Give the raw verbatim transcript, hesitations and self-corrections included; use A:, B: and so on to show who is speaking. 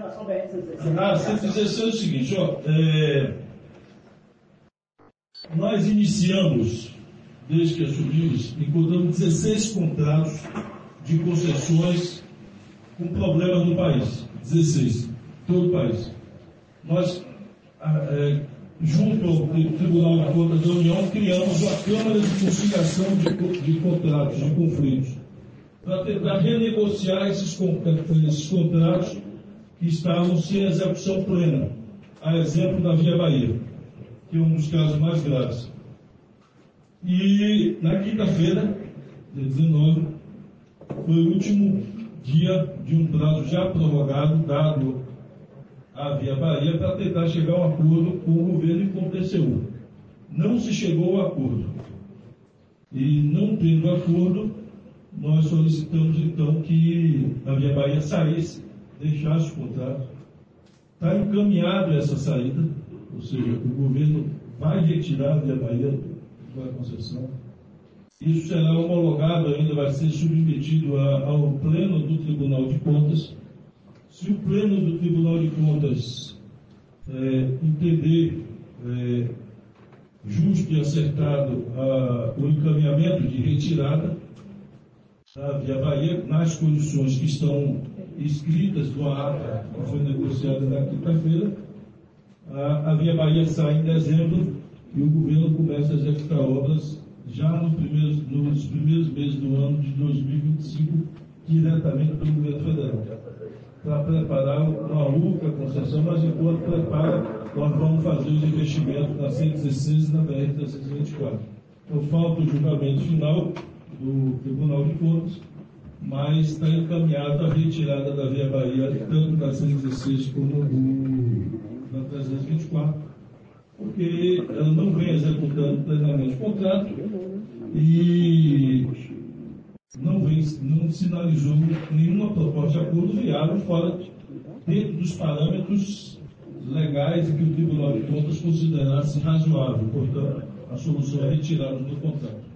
A: sobre a cento e dezesseis.
B: Ah, cento e dezesseis é o seguinte, ó, é, nós iniciamos, desde que assumimos, encontramos dezesseis contratos de concessões com problemas no país. dezesseis, todo o país. Nós, é, junto ao Tribunal de Contas da União, criamos a Câmara de Conciliação de, de Contratos, de Conflitos, para tentar renegociar esses, esses contratos que estavam sem execução plena, a exemplo da Via Bahia, que é um dos casos mais graves. E na quinta-feira, dia dezenove, foi o último dia de um prazo já prorrogado, dado à Via Bahia, para tentar chegar a um acordo com o governo e com o T C U. Não se chegou a acordo. E não tendo acordo, nós solicitamos então que a Via Bahia saísse, deixasse o contrato. Está encaminhado essa saída, ou seja, o governo vai retirar a Via Bahia da concessão. Isso será homologado ainda, vai ser submetido a, ao Pleno do Tribunal de Contas. Se o Pleno do Tribunal de Contas é, entender é, justo e acertado a, o encaminhamento de retirada da Via Bahia, nas condições que estão escritas no ata que foi negociada na quinta-feira, a, a Via Bahia sai em dezembro e o governo começa a executar obras já nos primeiros, nos primeiros meses do ano de dois mil e vinte e cinco, diretamente pelo governo federal, para preparar uma única concessão, mas enquanto prepara, nós vamos fazer os investimentos na cento e dezesseis e na B R trezentos e vinte e quatro. Então, falta o julgamento final do Tribunal de Contas, mas está encaminhada a retirada da Via Bahia, tanto da cento e dezesseis como do, da trezentos e vinte e quatro, porque ela não vem executando plenamente o contrato e não, vem, não sinalizou nenhuma proposta de acordo viável fora dentro dos parâmetros legais que o Tribunal de Contas considerasse razoável. Portanto, a solução é retirada do contrato.